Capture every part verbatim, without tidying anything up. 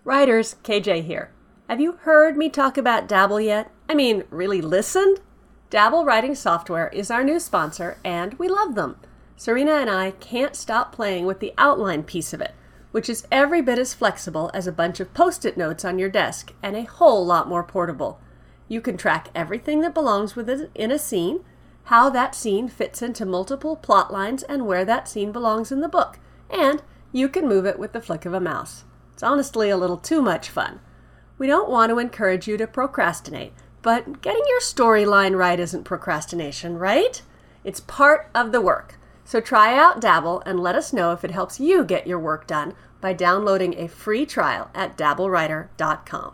Writers, K J here. Have you heard me talk about Dabble yet? I mean, really listened? Dabble Writing Software is our new sponsor, and we love them. Serena and I can't stop playing with the outline piece of it, which is every bit as flexible as a bunch of Post-it notes on your desk and a whole lot more portable. You can track everything that belongs within in a scene, how that scene fits into multiple plot lines, and where that scene belongs in the book. And you can move it with the flick of a mouse. It's honestly a little too much fun. We don't want to encourage you to procrastinate, but getting your storyline right isn't procrastination, right? It's part of the work. So try out Dabble and let us know if it helps you get your work done by downloading a free trial at dabble writer dot com.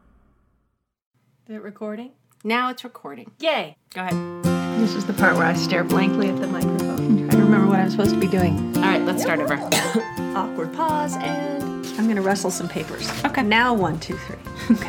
Is it recording? Now it's recording. Yay! Go ahead. This is the part where I stare blankly at the microphone and try to remember what I'm supposed to be doing. All right, let's start over. Awkward pause, and I'm going to rustle some papers. Okay. Now one, two, three. Okay.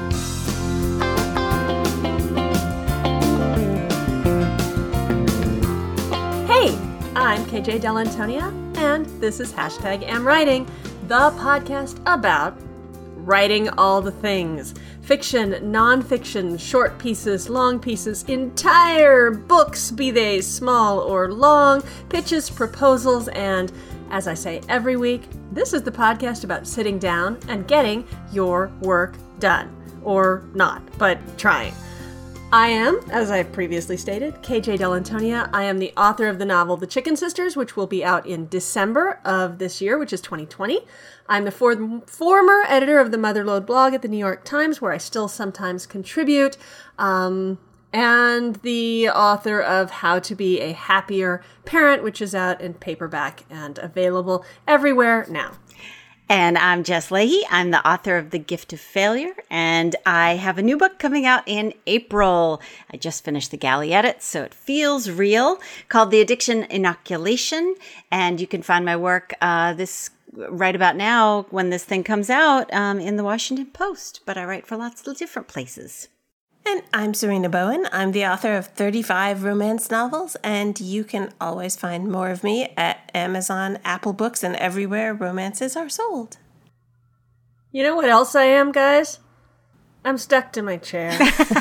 Hey, I'm K J Dell'Antonia, and this is Hashtag Am Writing, the podcast about writing all the things. Fiction, nonfiction, short pieces, long pieces, entire books, be they small or long, pitches, proposals, and, as I say every week, this is the podcast about sitting down and getting your work done. Or not, but trying. I am, as I've previously stated, K J Dell'Antonia. I am the author of the novel The Chicken Sisters, which will be out in December of this year, which is twenty twenty. I'm the for- former editor of the Motherlode blog at the New York Times, where I still sometimes contribute, um, and the author of How to Be a Happier Parent, which is out in paperback and available everywhere now. And I'm Jess Leahy. I'm the author of The Gift of Failure, and I have a new book coming out in April. I just finished the galley edit, so it feels real, called The Addiction Inoculation, and you can find my work uh, this right about now when this thing comes out um, in the Washington Post, but I write for lots of different places. And I'm Serena Bowen. I'm the author of thirty-five romance novels, and you can always find more of me at Amazon, Apple Books, and everywhere romances are sold. You know what else I am, guys? I'm stuck to my chair.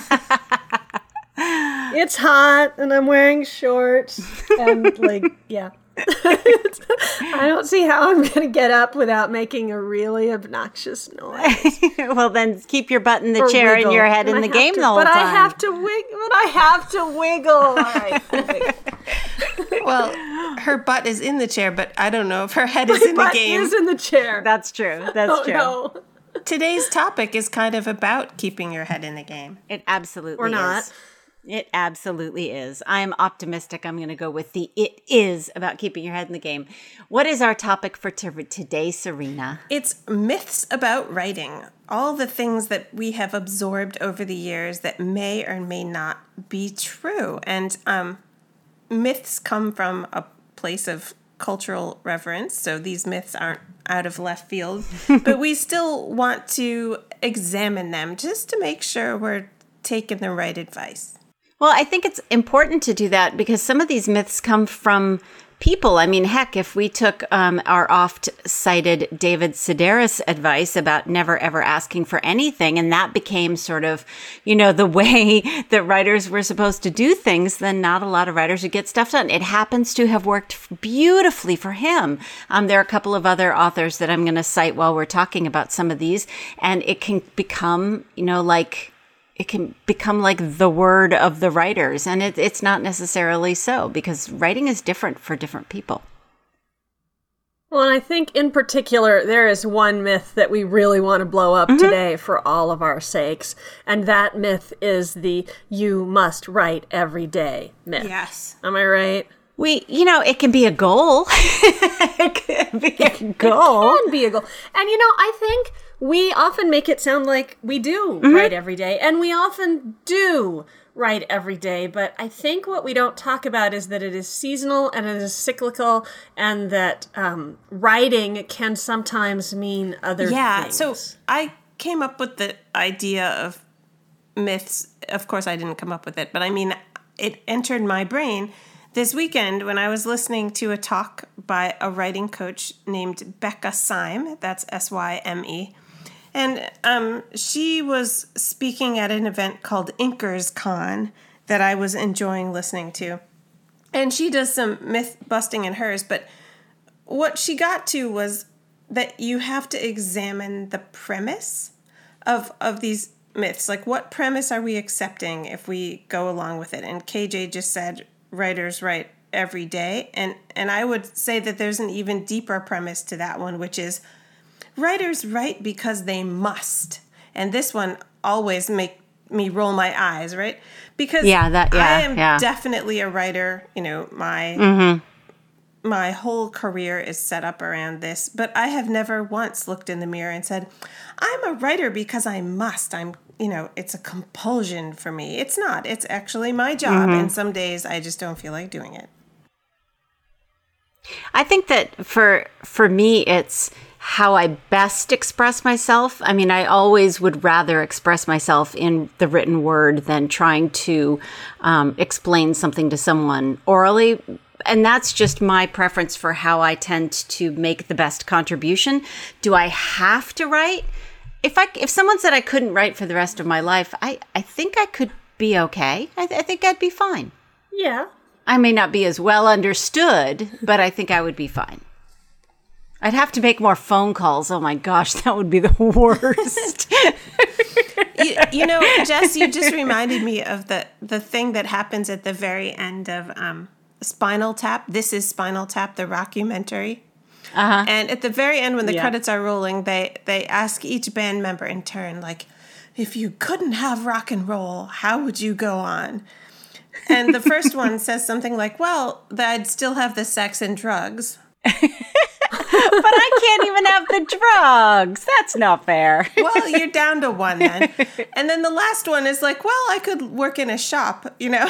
It's hot, and I'm wearing shorts, and, like, yeah. I don't see how I'm going to get up without making a really obnoxious noise. Well, then keep your butt in the Or chair wiggle. and your head And in I the have game to- the whole but time. I have to wiggle. But I have to wiggle. All right. Wiggle. Well, her butt is in the chair, but I don't know if her head is My in the butt game. is in the chair. That's true. That's oh, true. No. Today's topic is kind of about keeping your head in the game. It absolutely Or not. is. It absolutely is. I'm optimistic. I'm going to go with the it is about keeping your head in the game. What is our topic for t- today, Serena? It's myths about writing. All the things that we have absorbed over the years that may or may not be true. And um, myths come from a place of cultural reverence, so these myths aren't out of left field. But we still want to examine them just to make sure we're taking the right advice. Well, I think it's important to do that because some of these myths come from people. I mean, heck, if we took um, our oft-cited David Sedaris advice about never ever asking for anything, and that became sort of, you know, the way that writers were supposed to do things, then not a lot of writers would get stuff done. It happens to have worked beautifully for him. Um, there are a couple of other authors that I'm going to cite while we're talking about some of these, and it can become, you know, like... it can become like the word of the writers. And it, it's not necessarily so because writing is different for different people. Well, and I think in particular, there is one myth that we really want to blow up mm-hmm. today for all of our sakes. And that myth is the you must write every day myth. Yes. Am I right? We, you know, it can be a goal. It can be a goal. It can be a goal. And, you know, I think we often make it sound like we do mm-hmm. write every day. And we often do write every day. But I think what we don't talk about is that it is seasonal and it is cyclical and that um, writing can sometimes mean other yeah, things. Yeah, so I came up with the idea of myths. Of course, I didn't come up with it, but I mean, it entered my brain this weekend when I was listening to a talk by a writing coach named Becca Syme. That's S Y M E. And um, she was speaking at an event called Inkers Con that I was enjoying listening to. And she does some myth busting in hers, but what she got to was that you have to examine the premise of of these myths. Like, what premise are we accepting if we go along with it? And K J just said writers write every day. And, and I would say that there's an even deeper premise to that one, which is writers write because they must. And this one always make me roll my eyes, right? Because yeah, that, yeah, I am yeah. definitely a writer. You know, my Mm-hmm. my whole career is set up around this, but I have never once looked in the mirror and said, I'm a writer because I must. I'm, you know, it's a compulsion for me. It's not. It's actually my job. Mm-hmm. And some days I just don't feel like doing it. I think that for for me, it's how I best express myself. I mean, I always would rather express myself in the written word than trying to um, explain something to someone orally. And that's just my preference for how I tend to make the best contribution. Do I have to write? If I if someone said I couldn't write for the rest of my life, I, I think I could be okay. I, th- I think I'd be fine. Yeah. I may not be as well understood, but I think I would be fine. I'd have to make more phone calls. Oh my gosh, that would be the worst. you, you know, Jess, you just reminded me of the, the thing that happens at the very end of um, Spinal Tap. This is Spinal Tap, the rockumentary. Uh-huh. And at the very end, when the Yeah. credits are rolling, they, they ask each band member in turn, like, if you couldn't have rock and roll, how would you go on? And the first one says something like, well, that I'd still have the sex and drugs. But I can't even have the drugs. That's not fair. Well, you're down to one then. And then the last one is like, well, I could work in a shop, you know?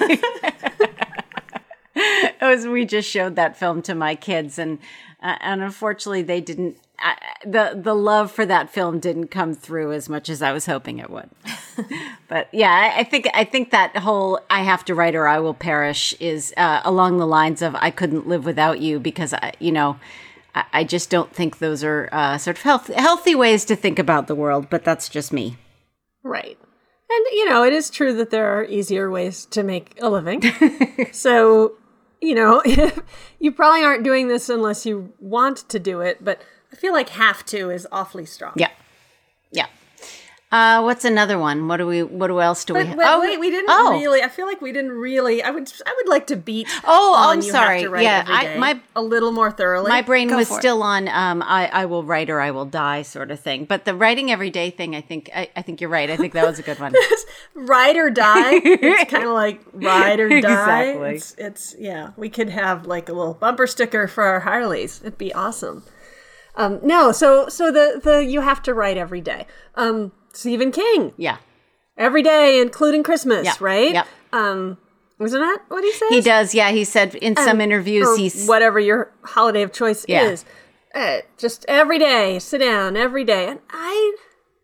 It was, we just showed that film to my kids, and uh, and unfortunately they didn't. Uh, the the love for that film didn't come through as much as I was hoping it would. But yeah, I, I think I think that whole "I have to write or I will perish" is uh, along the lines of "I couldn't live without you," because I, you know, I, I just don't think those are uh, sort of health, healthy ways to think about the world. But that's just me. Right. And, you know, it is true that there are easier ways to make a living. So, you know, you probably aren't doing this unless you want to do it, but I feel like have to is awfully strong. Yeah, yeah. Uh, what's another one? What do we? What else do But, we? but oh, wait, we didn't oh. really. I feel like we didn't really. I would. I would like to beat. Oh, on I'm you sorry. Have to write Yeah, every I- day my- a little more thoroughly. My brain Go was for it. still on um, I, I will write or I will die sort of thing. But the writing every day thing, I think I, I think you're right. I think that was a good one. Ride or die. It's kind of like ride or die. Exactly. It's, it's yeah. We could have like a little bumper sticker for our Harleys. It'd be awesome. Um, no, so so the the you have to write every day. Um, Stephen King. Yeah. Every day, including Christmas, Yeah. right? Yep. Um, wasn't that what he says? He does. Yeah. He said in some interviews, or he's whatever your holiday of choice Yeah. is. Uh, just every day, sit down every day. And I,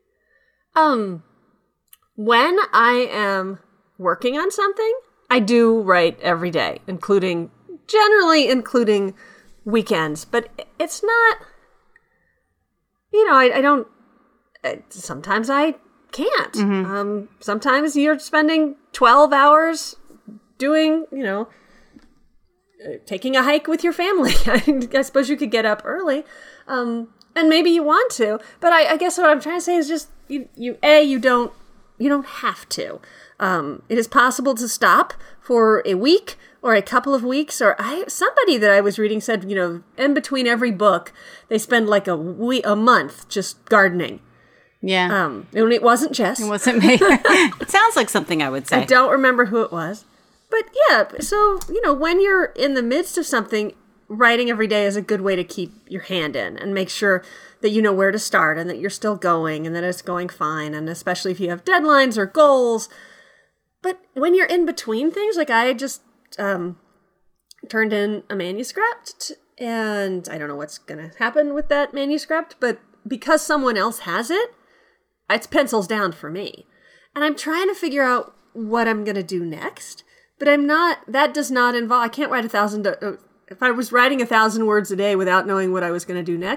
um, when I am working on something, I do write every day, including, generally including weekends. But it's not, you know, I, I don't, uh, sometimes I can't. Mm-hmm. Um, sometimes you're spending twelve hours doing, you know, uh, taking a hike with your family. I suppose you could get up early, um, and maybe you want to. But I, I guess what I'm trying to say is just you, you. A, you don't, you don't have to. Um, it is possible to stop for a week or a couple of weeks. Or I, somebody that I was reading said, you know, in between every book, they spend like a week, a month just gardening. yeah. Um, and it wasn't Jess. It wasn't me. It sounds like something I would say. I don't remember who it was. But yeah, so, you know, when you're in the midst of something, writing every day is a good way to keep your hand in and make sure that you know where to start and that you're still going and that it's going fine. And especially if you have deadlines or goals. But when you're in between things, like I just um, turned in a manuscript and I don't know what's going to happen with that manuscript, but because someone else has it, it's pencils down for me. And I'm trying to figure out what I'm going to do next. But I'm not, that does not involve, I can't write a thousand, uh, if I was writing a thousand words a day without knowing what I was going to do next,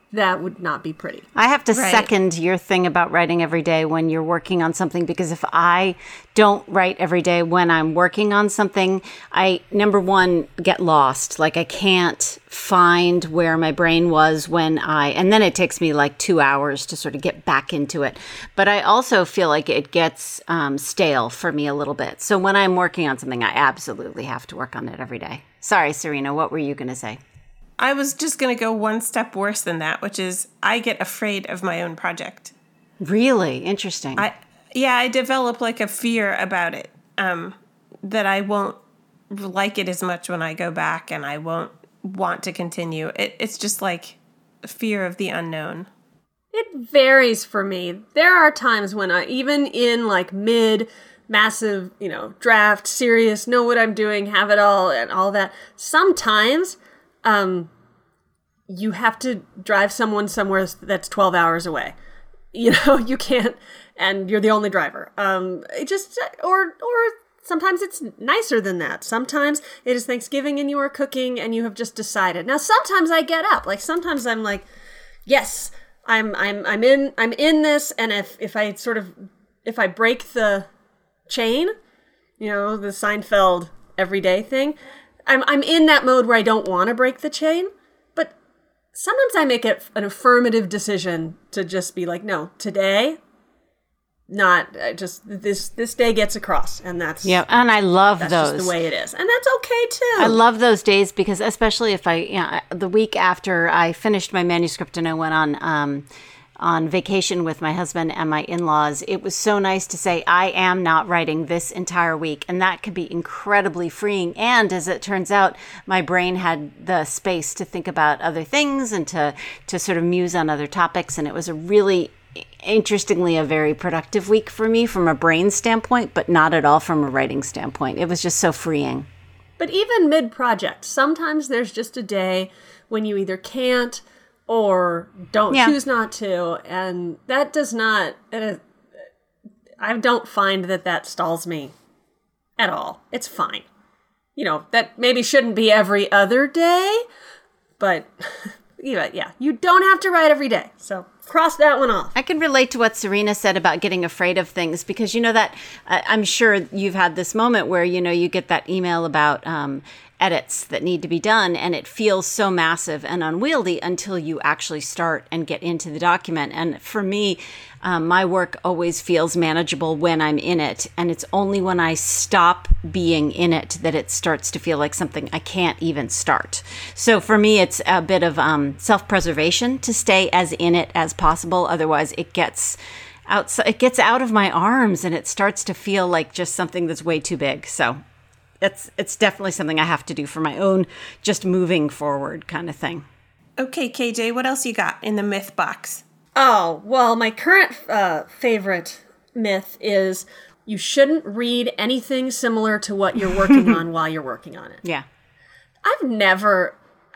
that would not be pretty. I have to Right. second your thing about writing every day when you're working on something, because if I don't write every day when I'm working on something, I, number one, get lost. Like I can't find where my brain was when I, and then it takes me like two hours to sort of get back into it. But I also feel like it gets um, stale for me a little bit. So when I'm working on something, I absolutely have to work on it every day. Sorry, Serena, what were you going to say? I was just going to go one step worse than that, which is I get afraid of my own project. Really? Interesting. I yeah, I develop like a fear about it, um, that I won't like it as much when I go back, and I won't want to continue. It, it's just like fear of the unknown. It varies for me. There are times when I, even in like mid, massive, you know, draft, serious, know what I'm doing, have it all, and all that. Sometimes um, you have to drive someone somewhere that's twelve hours away. You know, you can't, and you're the only driver. Um, it just, or, or sometimes it's nicer than that. Sometimes it is Thanksgiving and you are cooking and you have just decided. Now, sometimes I get up. Like sometimes I'm like, yes, I'm, I'm, I'm in, I'm in this. And if, if I sort of, if I break the chain, you know, the Seinfeld everyday thing, I'm, I'm in that mode where I don't want to break the chain. But sometimes I make it an affirmative decision to just be like, no, today, not uh, just this, this day gets across. And that's, yeah. And I love that's those. just the way it is. And that's okay too. I love those days because especially if I, you know, the week after I finished my manuscript and I went on, um, on vacation with my husband and my in-laws, it was so nice to say, I am not writing this entire week. And that could be incredibly freeing. And as it turns out, my brain had the space to think about other things and to, to sort of muse on other topics. And it was a really, interestingly, a very productive week for me from a brain standpoint, but not at all from a writing standpoint. It was just so freeing. But even mid-project, sometimes there's just a day when you either can't or don't Yeah. choose not to, and that does not, it is, I don't find that that stalls me at all. It's fine. You know, that maybe shouldn't be every other day, but you know, yeah, you don't have to write every day. So cross that one off. I can relate to what Serena said about getting afraid of things because you know that uh, I'm sure you've had this moment where, you know, you get that email about um, edits that need to be done and it feels so massive and unwieldy until you actually start and get into the document. And for me, um, my work always feels manageable when I'm in it. And it's only when I stop being in it that it starts to feel like something I can't even start. So for me, it's a bit of um, self-preservation to stay as in it as possible. Otherwise, it gets outside, it gets out of my arms and it starts to feel like just something that's way too big. So it's it's definitely something I have to do for my own just moving forward kind of thing. Okay, K J, what else you got in the myth box? Oh, well, my current uh, favorite myth is you shouldn't read anything similar to what you're working on while you're working on it. Yeah. I've never,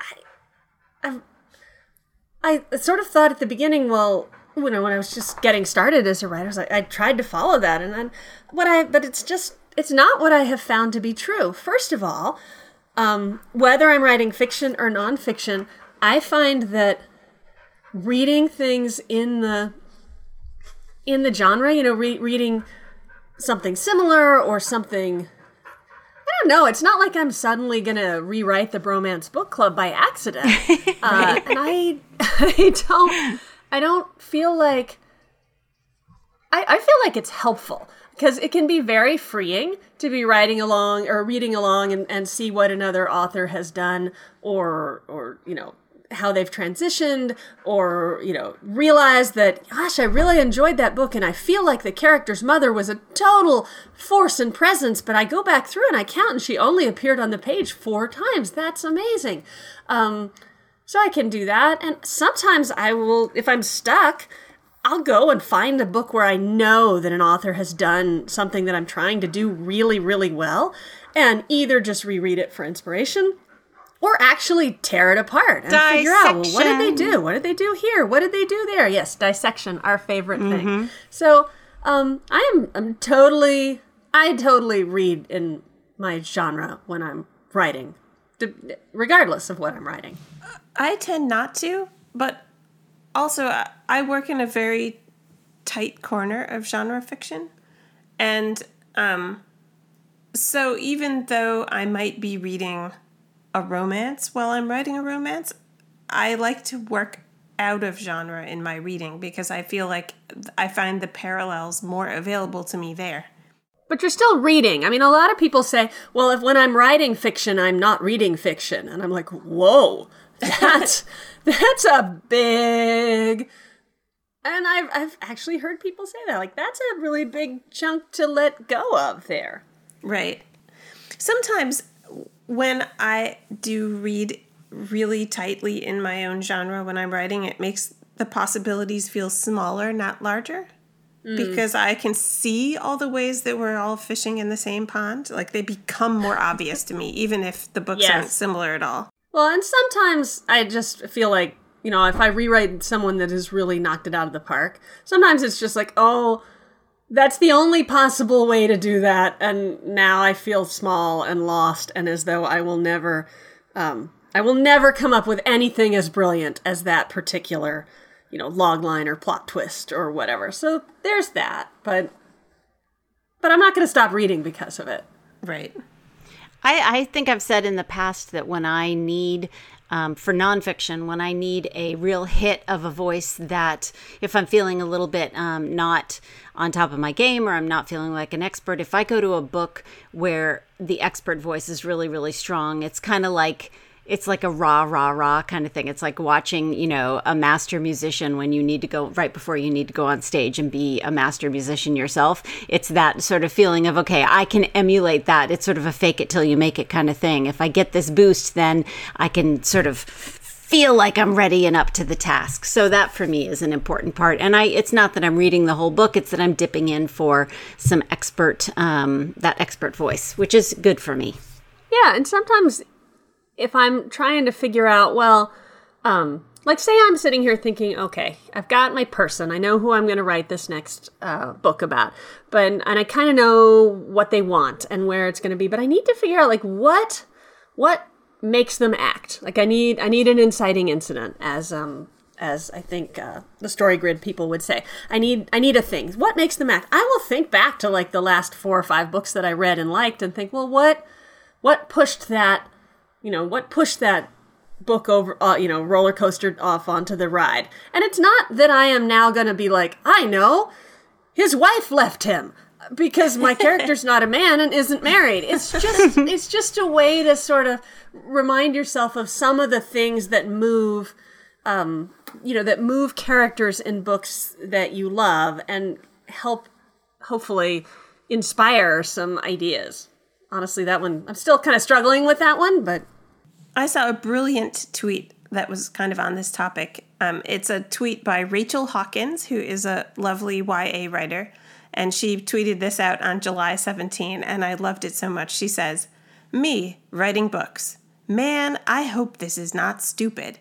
I, I've, I sort of thought at the beginning, well, you know, when I was just getting started as a writer, I, was like, I tried to follow that, and then what I, but it's just, it's not what I have found to be true. First of all, um, whether I'm writing fiction or nonfiction, I find that reading things in the in the genre, you know, re- reading something similar or something, I don't know. It's not like I'm suddenly gonna rewrite the Bromance Book Club by accident, uh, and I, I don't, I don't feel like, I, I feel like it's helpful. Because it can be very freeing to be writing along or reading along and, and see what another author has done or, or, you know, how they've transitioned or, you know, realize that, gosh, I really enjoyed that book and I feel like the character's mother was a total force and presence, but I go back through and I count and she only appeared on the page four times. That's amazing. Um, so I can do that. And sometimes I will, if I'm stuck, I'll go and find a book where I know that an author has done something that I'm trying to do really, really well, and either just reread it for inspiration or actually tear it apart and Dissection. figure out, well, what did they do? What did they do here? What did they do there? Yes, dissection, our favorite Mm-hmm. thing. So um, I am I'm totally, I totally read in my genre when I'm writing, regardless of what I'm writing. I tend not to, but also, I work in a very tight corner of genre fiction. And um, so even though I might be reading a romance while I'm writing a romance, I like to work out of genre in my reading because I feel like I find the parallels more available to me there. But you're still reading. I mean, a lot of people say, well, if when I'm writing fiction, I'm not reading fiction. And I'm like, whoa, that's, that's a big... And I've, I've actually heard people say that. Like, that's a really big chunk to let go of there. Right. Sometimes when I do read really tightly in my own genre when I'm writing, it makes the possibilities feel smaller, not larger. Mm. Because I can see all the ways that we're all fishing in the same pond. Like, they become more obvious to me, even if the books yes. aren't similar at all. Well, and sometimes I just feel like, you know, if I rewrite someone that has really knocked it out of the park, sometimes it's just like, oh, that's the only possible way to do that. And now I feel small and lost and as though I will never, um, I will never come up with anything as brilliant as that particular, you know, logline or plot twist or whatever. So there's that. But, but I'm not going to stop reading because of it. Right. I, I think I've said in the past that when I need... Um, for nonfiction, when I need a real hit of a voice that, if I'm feeling a little bit um, not on top of my game or I'm not feeling like an expert, if I go to a book where the expert voice is really, really strong, it's kind of like, it's like a rah, rah, rah kind of thing. It's like watching, you know, a master musician when you need to go, right before you need to go on stage and be a master musician yourself. It's that sort of feeling of, okay, I can emulate that. It's sort of a fake it till you make it kind of thing. If I get this boost, then I can sort of feel like I'm ready and up to the task. So that for me is an important part. And I, it's not that I'm reading the whole book, it's that I'm dipping in for some expert, um, that expert voice, which is good for me. Yeah, and sometimes if I'm trying to figure out, well, um, like say I'm sitting here thinking, okay, I've got my person. I know who I'm going to write this next uh, book about, but and I kind of know what they want and where it's going to be. But I need to figure out like what what makes them act. Like I need I need an inciting incident, as um as I think uh, the story grid people would say. I need I need a thing. What makes them act? I will think back to like the last four or five books that I read and liked and think, well, what what pushed that. You know, what pushed that book over, uh, you know, roller coaster off onto the ride? And it's not that I am now going to be like, I know, his wife left him because my character's not a man and isn't married. It's just, it's just a way to sort of remind yourself of some of the things that move, um, you know, that move characters in books that you love and help, hopefully, inspire some ideas. Honestly, that one, I'm still kind of struggling with that one, but... I saw a brilliant tweet that was kind of on this topic. Um, it's a tweet by Rachel Hawkins, who is a lovely Y A writer, and she tweeted this out on July seventeenth, and I loved it so much. She says, "Me, writing books. Man, I hope this is not stupid.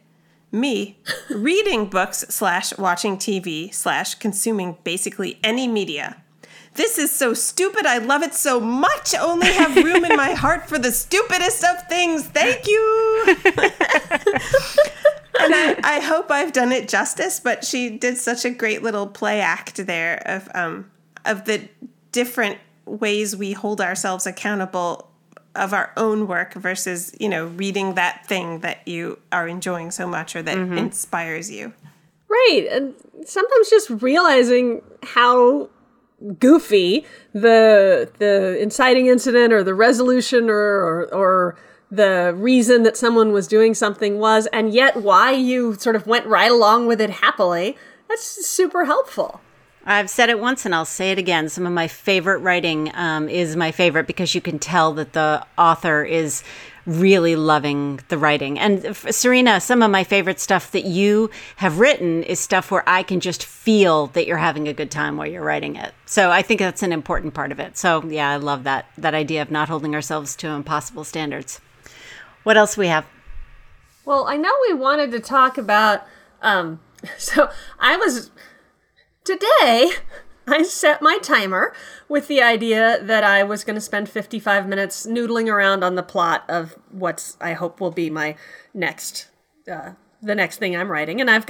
Me, reading books slash watching T V slash consuming basically any media. This is so stupid. I love it so much. Only have room in my heart for the stupidest of things. Thank you." And I, I hope I've done it justice, but she did such a great little play act there of um of the different ways we hold ourselves accountable of our own work versus, you know, reading that thing that you are enjoying so much or that mm-hmm. inspires you. Right. And sometimes just realizing how goofy the the inciting incident or the resolution or, or or the reason that someone was doing something was, and yet why you sort of went right along with it happily. That's super helpful. I've said it once and I'll say it again. Some of my favorite writing um, is my favorite because you can tell that the author is really loving the writing. And Serena, some of my favorite stuff that you have written is stuff where I can just feel that you're having a good time while you're writing it. So I think that's an important part of it. So yeah, I love that, that idea of not holding ourselves to impossible standards. What else we have? Well, I know we wanted to talk about, um, so I was, today, I set my timer with the idea that I was going to spend fifty-five minutes noodling around on the plot of what's, I hope will be my next, uh, the next thing I'm writing. And I've got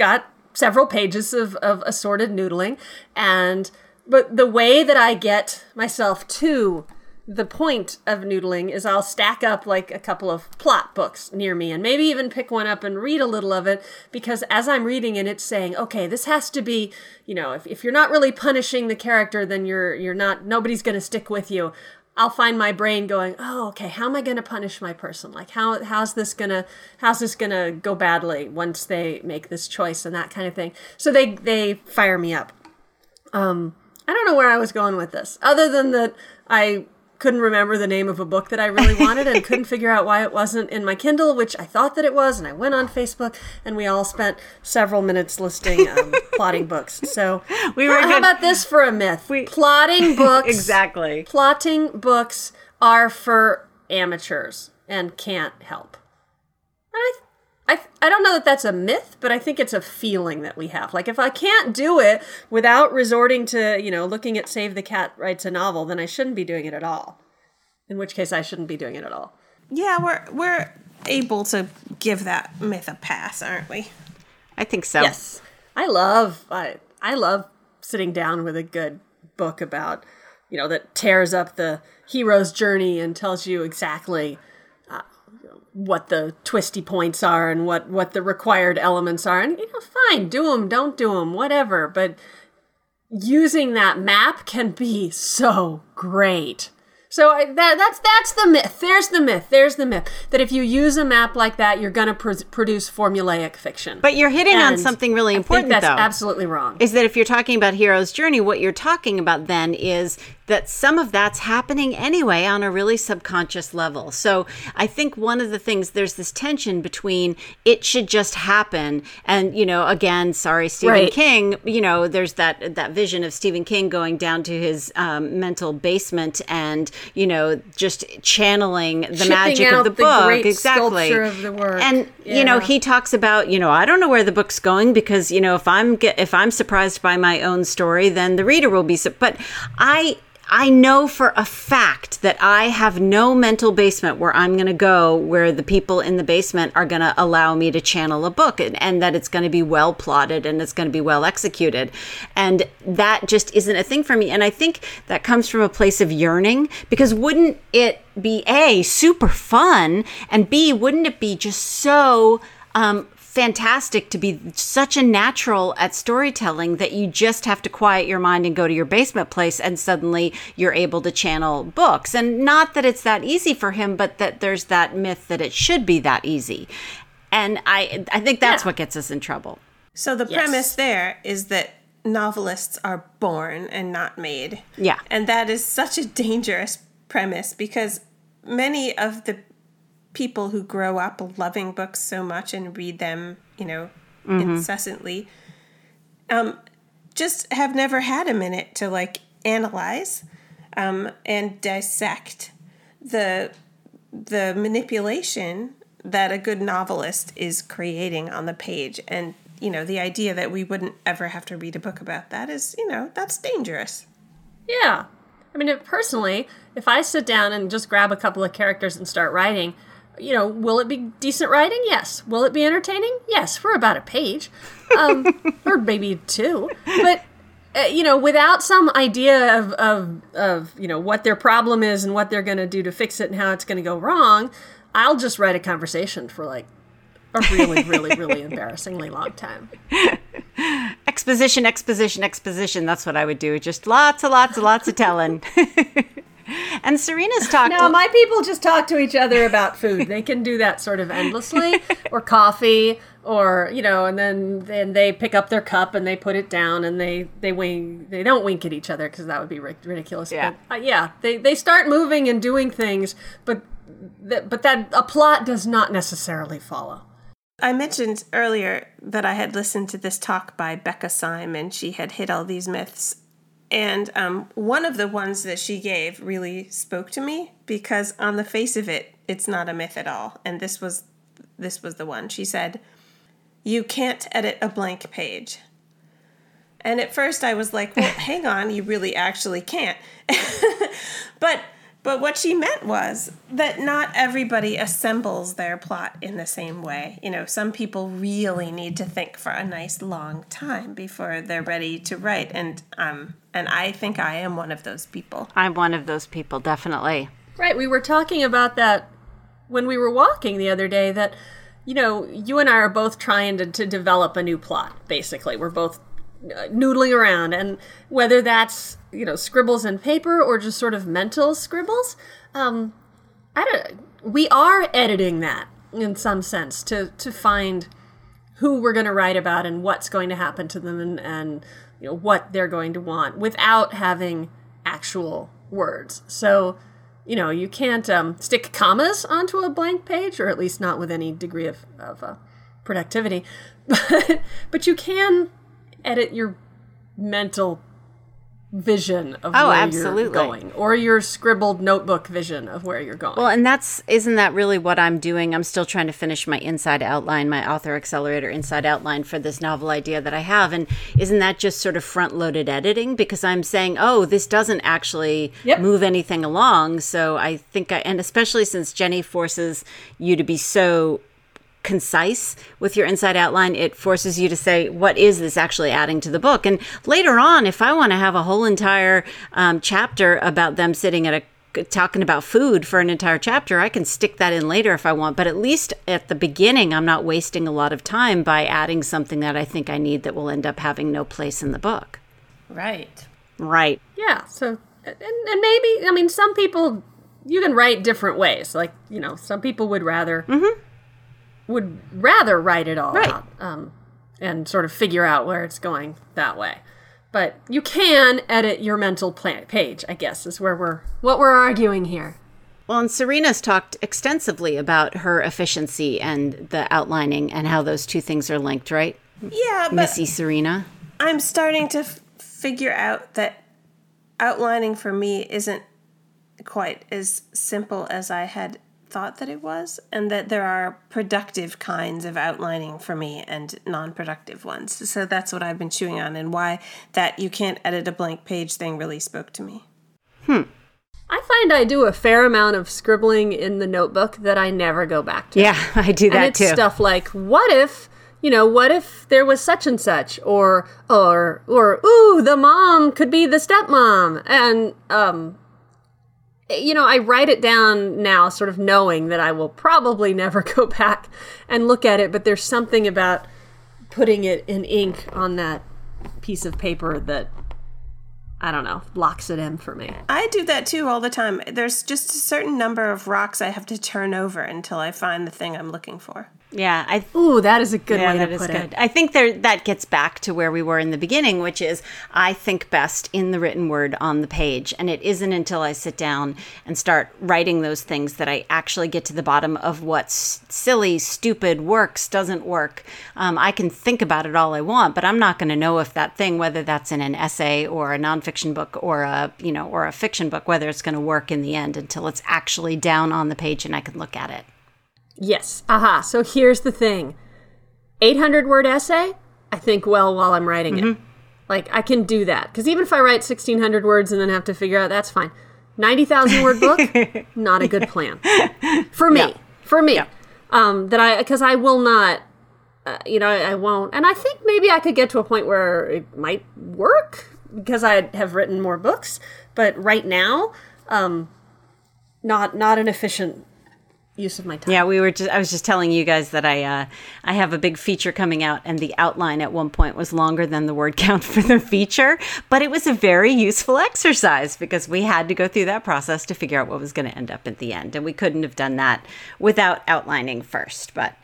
several pages of, of assorted noodling. And, but the way that I get myself to the point of noodling is I'll stack up like a couple of plot books near me and maybe even pick one up and read a little of it, because as I'm reading it, it's saying, okay, this has to be, you know, if, if you're not really punishing the character, then you're, you're not, nobody's going to stick with you. I'll find my brain going, oh, okay, how am I going to punish my person? Like, how, how's this going to, how's this going to go badly once they make this choice and that kind of thing. So they, they fire me up. Um, I don't know where I was going with this, other than that I couldn't remember the name of a book that I really wanted and couldn't figure out why it wasn't in my Kindle, which I thought that it was. And I went on Facebook and we all spent several minutes listing um, plotting books. So we were how, good. how about this for a myth? We, plotting books. Exactly. Plotting books are for amateurs and can't help. And I I, I don't know that that's a myth, but I think it's a feeling that we have. Like, if I can't do it without resorting to, you know, looking at Save the Cat Writes a Novel, then I shouldn't be doing it at all. In which case, I shouldn't be doing it at all. Yeah, we're we're able to give that myth a pass, aren't we? I think so. Yes. I love, I, I love sitting down with a good book about, you know, that tears up the hero's journey and tells you exactly what the twisty points are and what, what the required elements are. And, you know, fine, do them, don't do them, whatever. But using that map can be so great. So I, that, that's that's the myth. There's the myth. There's the myth. That if you use a map like that, you're going to pr- produce formulaic fiction. But you're hitting and on something really important, I think that's though. absolutely wrong. Is that if you're talking about hero's journey, what you're talking about then is that some of that's happening anyway on a really subconscious level. So I think one of the things, there's this tension between it should just happen. And, you know, again, sorry, Stephen Right. King, you know, there's that that vision of Stephen King going down to his um, mental basement and, you know, just channeling the Chipping magic of out the the book. great Exactly. sculpture of the work. And, you know, Yeah. he talks about, you know, I don't know where the book's going because, you know, if I'm get, if I'm surprised by my own story, then the reader will be. Su- but I I know for a fact that I have no mental basement where I'm going to go where the people in the basement are going to allow me to channel a book, and, and that it's going to be well plotted and it's going to be well executed. And that just isn't a thing for me. And I think that comes from a place of yearning, because wouldn't it be A, super fun, and B, wouldn't it be just so um, fantastic to be such a natural at storytelling that you just have to quiet your mind and go to your basement place and suddenly you're able to channel books. And not that it's that easy for him, but that there's that myth that it should be that easy. And I I think that's Yeah. what gets us in trouble. So the Yes. premise there is that novelists are born and not made. Yeah. And that is such a dangerous premise, because many of the people who grow up loving books so much and read them, you know, mm-hmm. incessantly, um, just have never had a minute to like analyze um, and dissect the the manipulation that a good novelist is creating on the page. And, you know, the idea that we wouldn't ever have to read a book about that is, you know, that's dangerous. Yeah. I mean, if, personally, if I sit down and just grab a couple of characters and start writing, you know, will it be decent writing? Yes. Will it be entertaining? Yes, for about a page, um, or maybe two. But, uh, you know, without some idea of, of, of, you know, what their problem is and what they're going to do to fix it and how it's going to go wrong, I'll just write a conversation for like a really, really, really embarrassingly long time. Exposition, exposition, exposition. That's what I would do. Just lots and lots and lots of telling. And Serena's talked. No, my people just talk to each other about food. They can do that sort of endlessly, or coffee, or, you know, and then then they pick up their cup and they put it down and they they wink. They don't wink at each other because that would be ridiculous. Yeah, but, uh, yeah. They they start moving and doing things, but th- but that a plot does not necessarily follow. I mentioned earlier that I had listened to this talk by Becca Syme, and she had hit all these myths. And um, one of the ones that she gave really spoke to me, because on the face of it, it's not a myth at all. And this was this was the one. She said, "You can't edit a blank page." And at first I was like, well, hang on, you really actually can't. But But what she meant was that not everybody assembles their plot in the same way. You know, some people really need to think for a nice long time before they're ready to write. And um, and I think I am one of those people. I'm one of those people, definitely. Right. We were talking about that when we were walking the other day, that, you know, you and I are both trying to, to develop a new plot, basically. We're both noodling around, and whether that's, you know, scribbles and paper or just sort of mental scribbles, um, I don't. We are editing that in some sense to to find who we're going to write about and what's going to happen to them, and, and you know what they're going to want without having actual words. So, you know, you can't um, stick commas onto a blank page, or at least not with any degree of of uh, productivity, but but you can edit your mental vision of oh, where absolutely. you're going, or your scribbled notebook vision of where you're going. Well, and that's, isn't that really what I'm doing? I'm still trying to finish my inside outline, my author accelerator inside outline for this novel idea that I have. And isn't that just sort of front loaded editing? Because I'm saying, oh, this doesn't actually Yep. move anything along. So I think I, and especially since Jenny forces you to be so concise with your inside outline, it forces you to say, what is this actually adding to the book? And later on, if I want to have a whole entire um, chapter about them sitting at a talking about food for an entire chapter, I can stick that in later if I want. But at least at the beginning, I'm not wasting a lot of time by adding something that I think I need that will end up having no place in the book. Right. Right. Yeah. So, and, and maybe, I mean, some people, you can write different ways. Like, you know, some people would rather Mm-hmm. would rather write it all Right. out um, and sort of figure out where it's going that way. But you can edit your mental pla- page, I guess, is where we're what we're arguing here. Well, and Serena's talked extensively about her efficiency and the outlining and how those two things are linked, right? Yeah, but Missy Serena. I'm starting to f- figure out that outlining for me isn't quite as simple as I had thought that it was, and that there are productive kinds of outlining for me and non-productive ones. So that's what I've been chewing on, and why that you can't edit a blank page thing really spoke to me. I find I do a fair amount of scribbling in the notebook that I never go back to. Yeah, I do that and it's too. stuff like, what if, you know, what if there was such and such, or or or ooh, the mom could be the stepmom, and um, you know, I write it down now, sort of knowing that I will probably never go back and look at it, but there's something about putting it in ink on that piece of paper that, I don't know, locks it in for me. I do that too all the time. There's just a certain number of rocks I have to turn over until I find the thing I'm looking for. Yeah, I Ooh, that is a good yeah, way that to is put good. it. I think there that gets back to where we were in the beginning, which is I think best in the written word on the page. And it isn't until I sit down and start writing those things that I actually get to the bottom of what's silly, stupid, works, doesn't work. Um, I can think about it all I want, but I'm not going to know if that thing, whether that's in an essay or a nonfiction book or a, you know, or a fiction book, whether it's going to work in the end until it's actually down on the page and I can look at it. Yes. Aha. So here's the thing. eight hundred word essay, I think well while I'm writing it. Like, I can do that. Because even if I write sixteen hundred words and then have to figure out, that's fine. ninety thousand word book, not a good plan. For me. Yeah. For me. Yeah. Um, that I, because I will not, uh, you know, I, I won't. And I think maybe I could get to a point where it might work because I have written more books. But right now, um, not not an efficient use of my time. Yeah, we were just I was just telling you guys that I uh I have a big feature coming out, and the outline at one point was longer than the word count for the feature, but it was a very useful exercise because we had to go through that process to figure out what was going to end up at the end, and we couldn't have done that without outlining first. But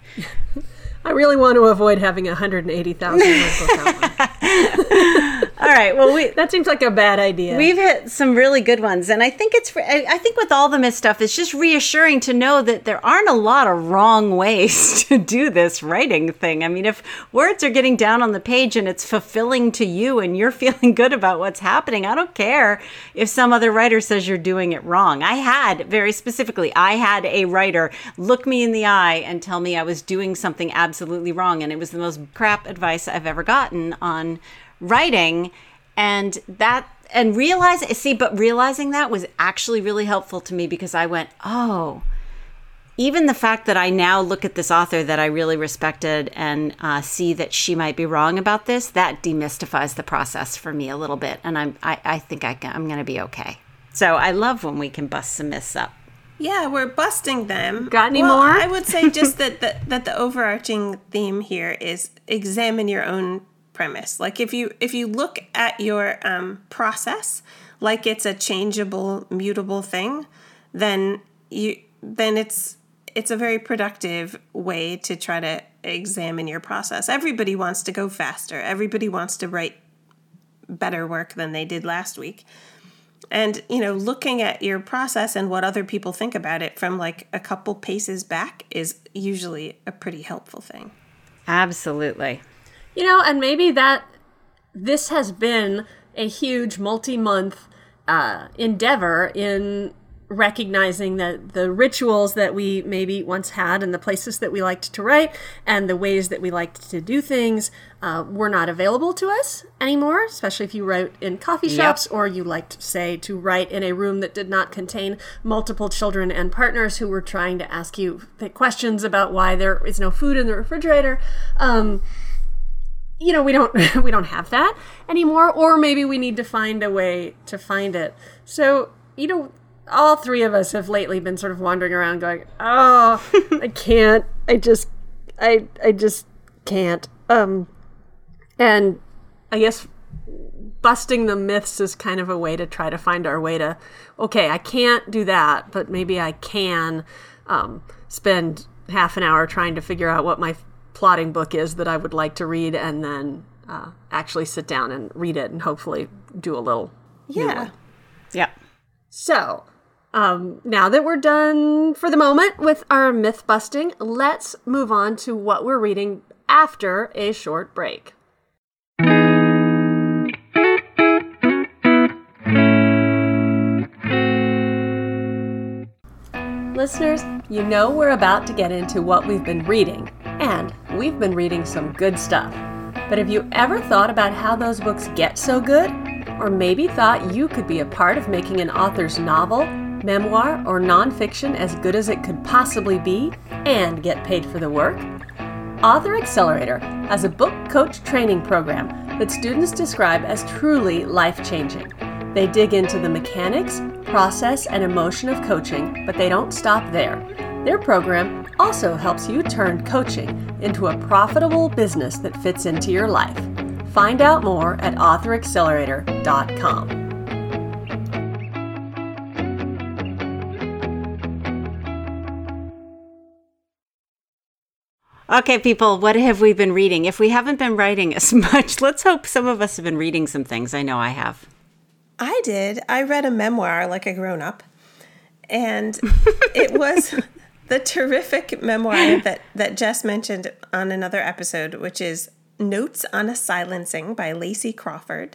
I really want to avoid having a one hundred eighty thousand word book outline. all right, well we That seems like a bad idea. We've hit some really good ones, and I think it's. I I think with all the myth stuff, it's just reassuring to know that there aren't a lot of wrong ways to do this writing thing. I mean, if words are getting down on the page and it's fulfilling to you, and you're feeling good about what's happening, I don't care if some other writer says you're doing it wrong. I had very specifically, I had a writer look me in the eye and tell me I was doing something absolutely wrong, and it was the most crap advice I've ever gotten on writing. And that and realize, see, but realizing that was actually really helpful to me because I went, oh, even the fact that I now look at this author that I really respected and uh, see that she might be wrong about this, that demystifies the process for me a little bit. And I'm, I, I think I can, I'm going to be okay. So I love when we can bust some myths up. Yeah, we're busting them. Got any well, more? I would say just that the, that the overarching theme here is examine your own premise. Like if you if you look at your um, process like it's a changeable, mutable thing, then you then it's it's a very productive way to try to examine your process. Everybody wants to go faster. Everybody wants to write better work than they did last week. And, you know, looking at your process and what other people think about it from like a couple paces back is usually a pretty helpful thing. Absolutely. You know, and maybe that this has been a huge multi-month uh, endeavor in recognizing that the rituals that we maybe once had and the places that we liked to write and the ways that we liked to do things uh, were not available to us anymore, especially if you wrote in coffee shops yep. or you liked, say, to write in a room that did not contain multiple children and partners who were trying to ask you questions about why there is no food in the refrigerator. Um, you know, we don't we don't have that anymore, or maybe we need to find a way to find it. So, you know, all three of us have lately been sort of wandering around going, oh, I can't. I just, I, I just can't. Um, and I guess busting the myths is kind of a way to try to find our way to, okay, I can't do that, but maybe I can um, spend half an hour trying to figure out what my plotting book is that I would like to read and then uh, actually sit down and read it and hopefully do a little. Yeah. Yeah. So, Um, now that we're done for the moment with our myth busting, let's move on to what we're reading after a short break. Listeners, you know we're about to get into what we've been reading, and we've been reading some good stuff. But have you ever thought about how those books get so good? Or maybe thought you could be a part of making an author's novel, memoir, or nonfiction as good as it could possibly be and get paid for the work? Author Accelerator has a book coach training program that students describe as truly life-changing. They dig into the mechanics, process, and emotion of coaching, but they don't stop there. Their program also helps you turn coaching into a profitable business that fits into your life. Find out more at author accelerator dot com. Okay, people, what have we been reading? If we haven't been writing as much, let's hope some of us have been reading some things. I know I have. I did. I read a memoir like a grown-up, and it was the terrific memoir that, that Jess mentioned on another episode, which is Notes on a Silencing by Lacey Crawford.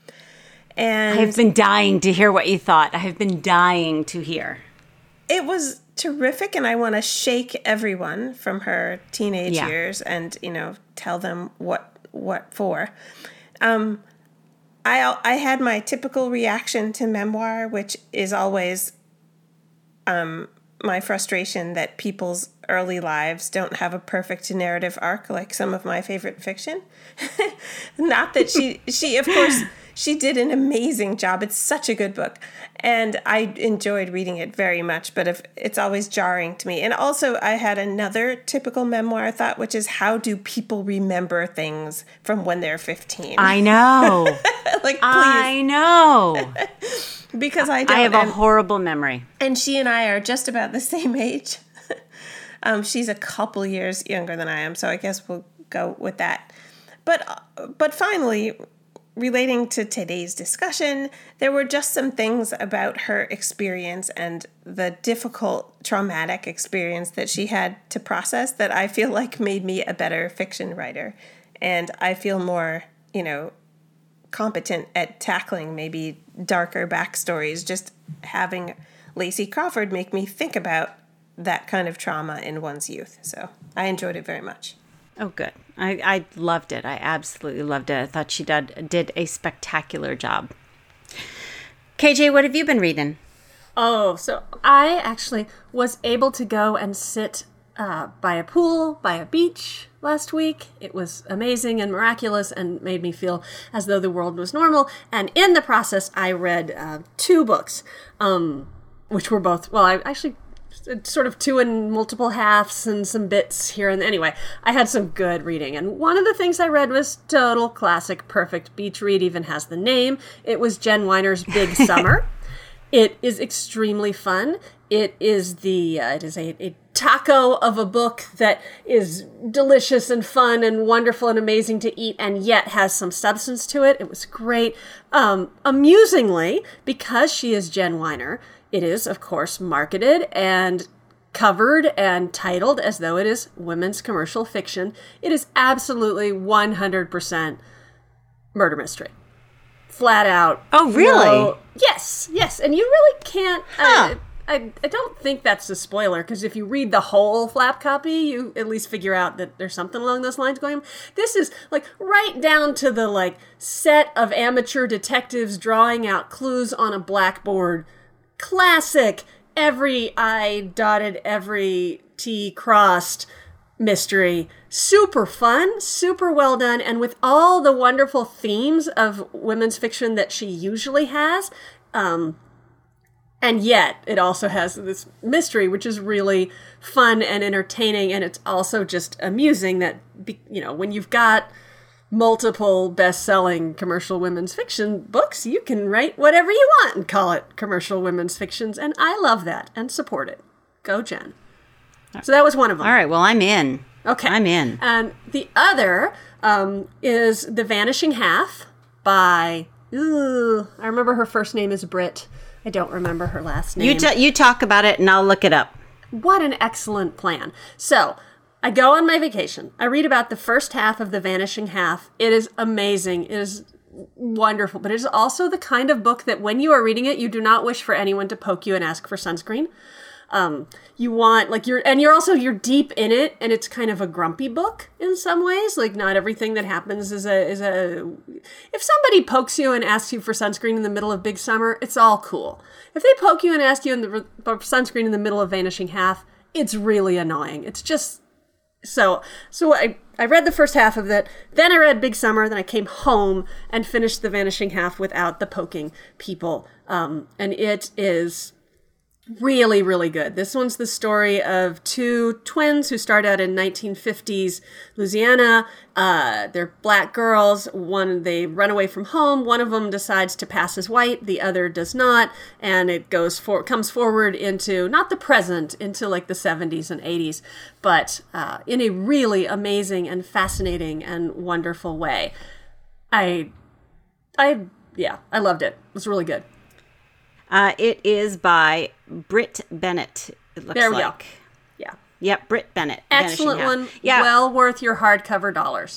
And I've been dying to hear what you thought. I have been dying to hear. It was terrific, and I want to shake everyone from her teenage yeah. years and, you know, tell them what what for. Um, I I had my typical reaction to memoir, which is always um, my frustration that people's early lives don't have a perfect narrative arc like some of my favorite fiction. Not that she she of course she did an amazing job. It's such a good book, and I enjoyed reading it very much, but if, it's always jarring to me. And also I had another typical memoir thought, which is, how do people remember things from when they're fifteen? I know. Like, please. I know. Because I don't. I have a and, horrible memory. And she and I are just about the same age. um, she's a couple years younger than I am, so I guess we'll go with that. But but finally, relating to today's discussion, there were just some things about her experience and the difficult, traumatic experience that she had to process that I feel like made me a better fiction writer. And I feel more, you know, competent at tackling maybe darker backstories, just having Lacey Crawford make me think about that kind of trauma in one's youth. So I enjoyed it very much. Oh, good. I, I loved it. I absolutely loved it. I thought she did, did a spectacular job. K J, what have you been reading? Oh, so I actually was able to go and sit uh, by a pool, by a beach last week. It was amazing and miraculous and made me feel as though the world was normal. And in the process, I read uh, two books, um, which were both, well, I actually sort of two in multiple halves and some bits here and anyway, I had some good reading. And one of the things I read was total classic, perfect beach read, even has the name. It was Jen Weiner's Big Summer. It is extremely fun. It is the uh, it is a, a taco of a book that is delicious and fun and wonderful and amazing to eat, and yet has some substance to it. It was great. Um, amusingly, because she is Jen Weiner, it is, of course, marketed and covered and titled as though it is women's commercial fiction. It is absolutely one hundred percent murder mystery. Flat out. Oh, really? No, yes, yes. And you really can't... Huh. Uh, I, I don't think that's a spoiler, because if you read the whole flap copy, you at least figure out that there's something along those lines going on. This is, like, right down to the, like, set of amateur detectives drawing out clues on a blackboard. Classic, every I dotted, every T crossed mystery. Super fun, super well done, and with all the wonderful themes of women's fiction that she usually has. Um, and yet, it also has this mystery, which is really fun and entertaining, and it's also just amusing that, you know, when you've got multiple best-selling commercial women's fiction books, you can write whatever you want and call it commercial women's fictions, and I love that and support it. Go, Jen. So that was one of them. All right, well, I'm in. Okay. I'm in. And the other um, is The Vanishing Half by, ooh, I remember her first name is Britt. I don't remember her last name. You, t- you talk about it and I'll look it up. What an excellent plan. So, I go on my vacation. I read about the first half of The Vanishing Half. It is amazing. It is wonderful. But it is also the kind of book that when you are reading it, you do not wish for anyone to poke you and ask for sunscreen. Um, you want, like, you're, and you're also, you're deep in it, and it's kind of a grumpy book in some ways. Like, not everything that happens is a, is a, if somebody pokes you and asks you for sunscreen in the middle of Big Summer, it's all cool. If they poke you and ask you in the, for sunscreen in the middle of Vanishing Half, it's really annoying. It's just, so, so I, I read the first half of it, then I read Big Summer, then I came home and finished The Vanishing Half without the poking people. Um, and it is really, really good. This one's the story of two twins who start out in nineteen fifties Louisiana. Uh, they're black girls. One, they run away from home. One of them decides to pass as white. The other does not. And it goes for comes forward into, not the present, into like the seventies and eighties, but uh, in a really amazing and fascinating and wonderful way. I, I, yeah, I loved it. It was really good. Uh, it is by Britt Bennett, it looks there we like. go. Yeah. Yep, Britt Bennett. Excellent Vanishing one. Half. Yeah. Well worth your hardcover dollars.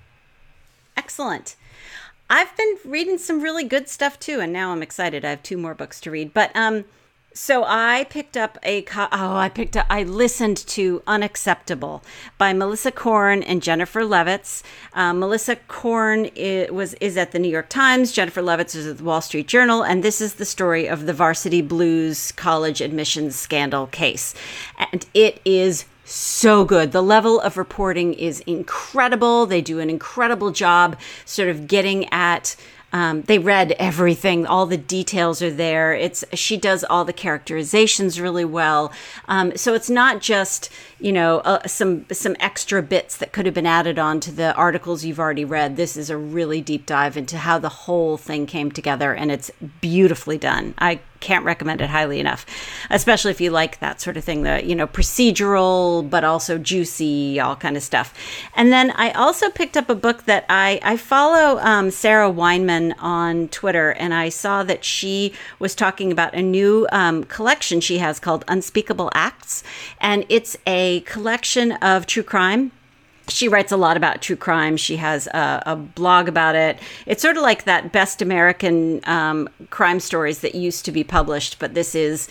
Excellent. I've been reading some really good stuff too, and now I'm excited. I have two more books to read. But um, so I picked up a co- oh, I picked up I listened to Unacceptable by Melissa Korn and Jennifer Levitz. Um, Melissa Korn is, was is at the New York Times. Jennifer Levitz is at the Wall Street Journal, and this is the story of the Varsity Blues college admissions scandal case, and it is so good. The level of reporting is incredible. They do an incredible job sort of getting at, um, they read everything. All the details are there. It's, she does all the characterizations really well. Um, so it's not just, you know, uh, some, some extra bits that could have been added on to the articles you've already read. This is a really deep dive into how the whole thing came together, and it's beautifully done. I can't recommend it highly enough, especially if you like that sort of thing, the, you know, procedural, but also juicy, all kind of stuff. And then I also picked up a book that I, I follow um, Sarah Weinman on Twitter, and I saw that she was talking about a new um, collection she has called Unspeakable Acts, and it's a collection of true crime. She writes a lot about true crime. She has a, a blog about it. It's sort of like that Best American um, crime stories that used to be published, but this is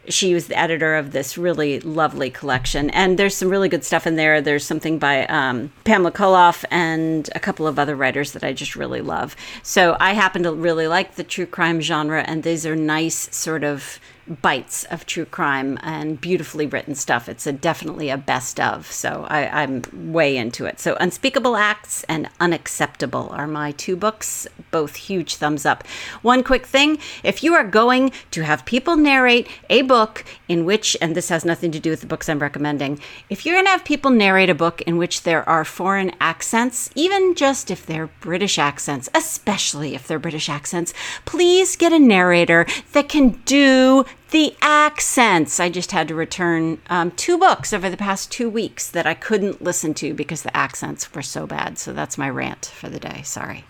she was the editor of this really lovely collection. And there's some really good stuff in there. There's something by um, Pamela Koloff and a couple of other writers that I just really love. So I happen to really like the true crime genre, and these are nice sort of bites of true crime and beautifully written stuff. It's a definitely a best of. So I, I'm way into it. So Unspeakable Acts and Unacceptable are my two books, both huge thumbs up. One quick thing, if you are going to have people narrate a book in which, and this has nothing to do with the books I'm recommending, if you're going to have people narrate a book in which there are foreign accents, even just if they're British accents, especially if they're British accents, please get a narrator that can do the accents. I just had to return um, two books over the past two weeks that I couldn't listen to because the accents were so bad. So that's my rant for the day. Sorry.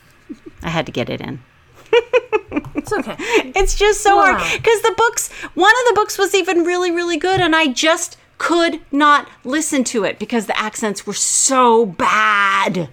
I had to get it in. It's okay. It's just so Wow. hard. Because the books, one of the books was even really, really good. And I just could not listen to it because the accents were so bad.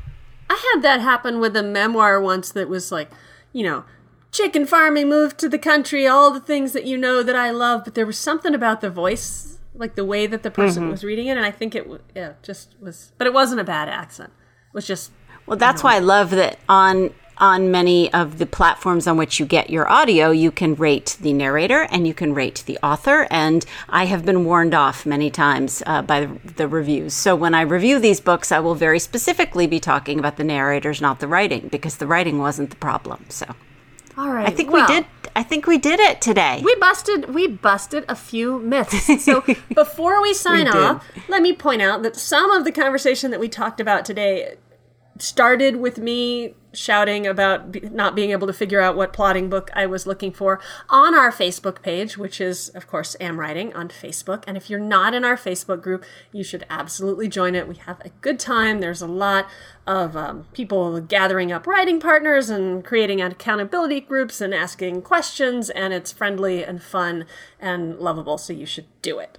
I had that happen with a memoir once that was like, you know, chicken farming, moved to the country, all the things that you know that I love, but there was something about the voice, like the way that the person Mm-hmm. was reading it, and I think it, w- yeah, just was, but it wasn't a bad accent. It was just, Well, that's why I love that on on many of the platforms on which you get your audio, you can rate the narrator and you can rate the author. And I have been warned off many times uh, by the, the reviews. So when I review these books, I will very specifically be talking about the narrators, not the writing, because the writing wasn't the problem. So all right. I think well, we did. I think we did it today. We busted we busted a few myths. So before we sign We did. off, let me point out that some of the conversation that we talked about today started with me shouting about be- not being able to figure out what plotting book I was looking for on our Facebook page, which is, of course, Am Writing on Facebook. And if you're not in our Facebook group, you should absolutely join it. We have a good time. There's a lot of um, people gathering up writing partners and creating accountability groups and asking questions, and it's friendly and fun and lovable, so you should do it.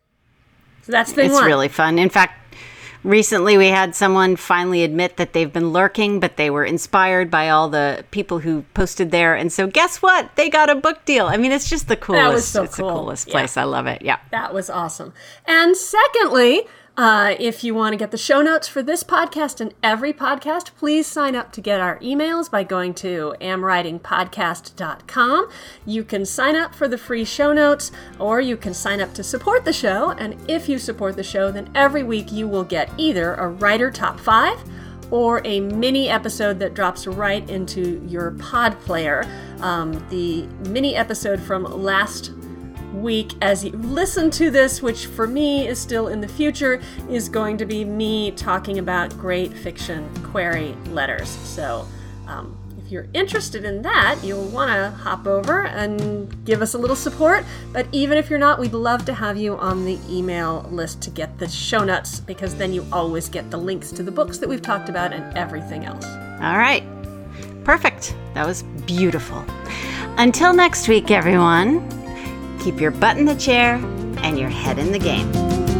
So that's thing It's one. really fun. In fact, recently we had someone finally admit that they've been lurking, but they were inspired by all the people who posted there. And so guess what? They got a book deal. I mean, it's just the coolest. was so it's cool. the coolest Yeah. place. I love it. Yeah. That was awesome. And secondly, uh, if you want to get the show notes for this podcast and every podcast, please sign up to get our emails by going to am writing podcast dot com. You can sign up for the free show notes, or you can sign up to support the show. And if you support the show, then every week you will get either a writer top five or a mini episode that drops right into your pod player. Um, the mini episode from last week, as you listen to this, which for me is still in the future, is going to be me talking about great fiction query letters. So um, if you're interested in that, you'll want to hop over and give us a little support. But even if you're not, we'd love to have you on the email list to get the show notes, because then you always get the links to the books that we've talked about and everything else. All right. Perfect. That was beautiful. Until next week, everyone, keep your butt in the chair and your head in the game.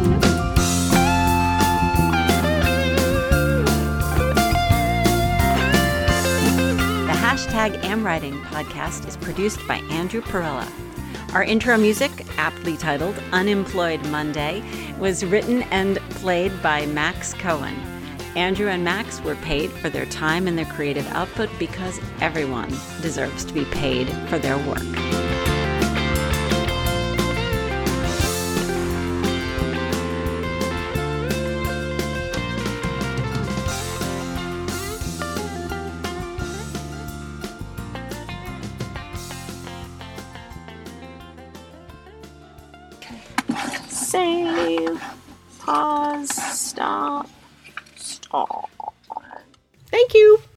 The hashtag Am Writing podcast is produced by Andrew Perella. Our intro music, aptly titled Unemployed Monday, was written and played by Max Cohen. Andrew and Max were paid for their time and their creative output because everyone deserves to be paid for their work. Save. Pause. Stop. Stop. Thank you.